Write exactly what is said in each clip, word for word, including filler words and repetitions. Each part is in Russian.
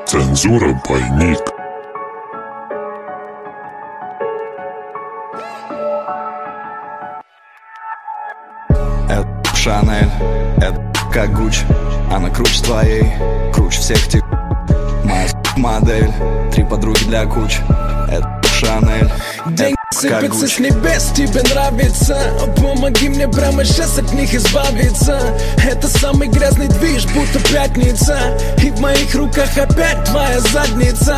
Цензура двойник. Это Шанель, это как Гуччи. Она круче твоей, круче всех тех. Моя модель, три подруги для кучи. Это Шанель. Деньги сыпятся с небес, тебе нравится. Помоги мне прямо сейчас от них избавиться. Это самый грязный движ, будто пятница. И в моих руках опять твоя задница.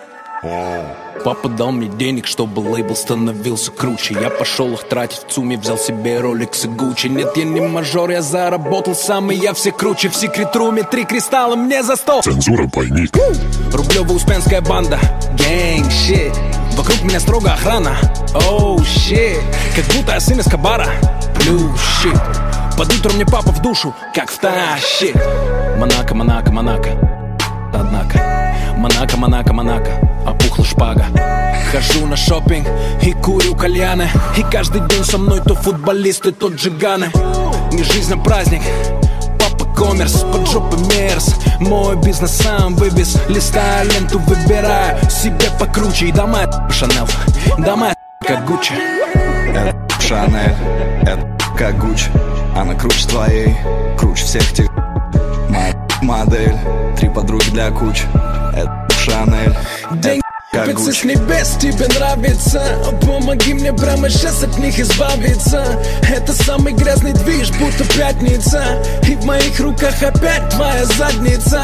Папа дал мне денег, чтобы лейбл становился круче. Я пошел их тратить в ЦУМе, взял себе Rolex и Gucci. Нет, я не мажор, я заработал сам, и я все круче. В секрет-руме три кристалла мне за стол. Цензура двойник. Рублево-успенская банда, гэнг, щит. Вокруг меня строго охрана, оу, oh, щит. Как будто я сын Эскобара, блю, щит. Под утро мне папа в душу, как втащит. Монако, Монако, Монако. Однако Монако, Монако, Монако, опухла шпага. Хожу на шопинг и курю кальяны. И каждый день со мной то футболисты, то джиганы. Не жизнь, а праздник. Папа коммерс, под жопой мерз. Мой бизнес сам вывез. Листаю ленту, выбираю себе покруче. И дома Шанель, дома как Гуччи. Это Шанель, это как Гуччи. Она круче твоей, круче всех тех. Моя модель, три подруги для кучи. Это Шанель. Деньги сыпятся с небес, тебе нравится. Помоги мне прямо сейчас от них избавиться. Это самый грязный движ, будто пятница. И в моих руках опять твоя задница.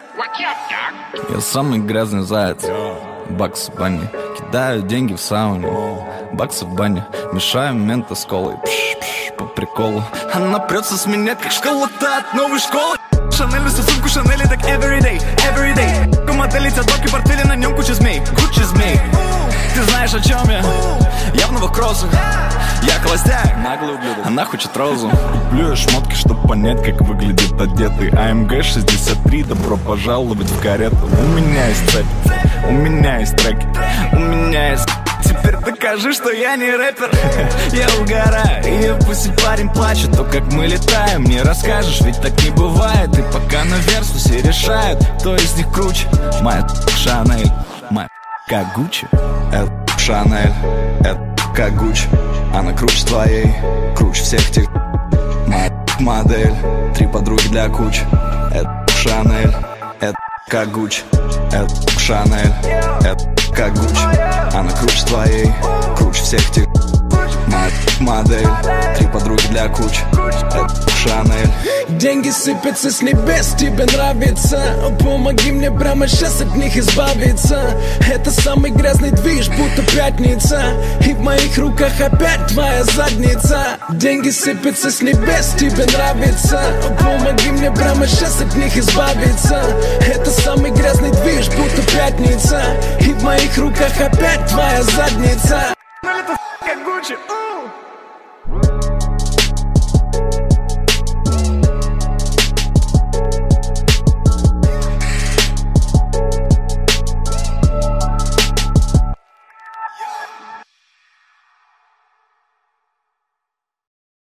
Я самый грязный заяц. Бакс в бане, кидаю деньги в сауне. Баксы в бане, мешаю мента с колой. Пш-пш, по приколу. Она прется с меня, как школа-то от новой школы. Шанель несу сумку, Шанель так everyday, everyday. У модели тядоки, портфели, на нем куча змей, куча змей. Ты знаешь, о чем я? Я в новых кроссах. Я холостяк, наглый ублюдок. Она хочет розу. Куплю я шмотки, чтоб понять, как выглядит одетый. АМГ шестьдесят три, добро пожаловать в карету. У меня есть цепь, у меня есть треки, у меня есть... Теперь докажи, что я не рэпер. Я угораю, и пусть парень плачет. То, как мы летаем, не расскажешь, ведь так не бывает. И пока на версу все решают, кто из них круче. Моя Шанель, моя как Гуччи. Это Шанель, это как Гуччи. Она круче твоей, круче всех тех. Моя модель, три подруги для кучи. Это Шанель, это как Гуччи. Это Шанель, это как Гуччи. Она круче твоей, круче всех тех. Моя модель, три подруги для кучи. Это Шанель. Деньги сыпятся с небес, тебе нравится. Помоги мне прямо сейчас от них избавиться. Это самый грязный движ, будто пятница. И в моих руках опять твоя задница. Деньги сыпятся с небес, тебе нравится. Помоги мне прямо сейчас от них избавиться. Это самый грязный движ, будто пятница. И в моих руках опять твоя задница. Ну это как Гуччи.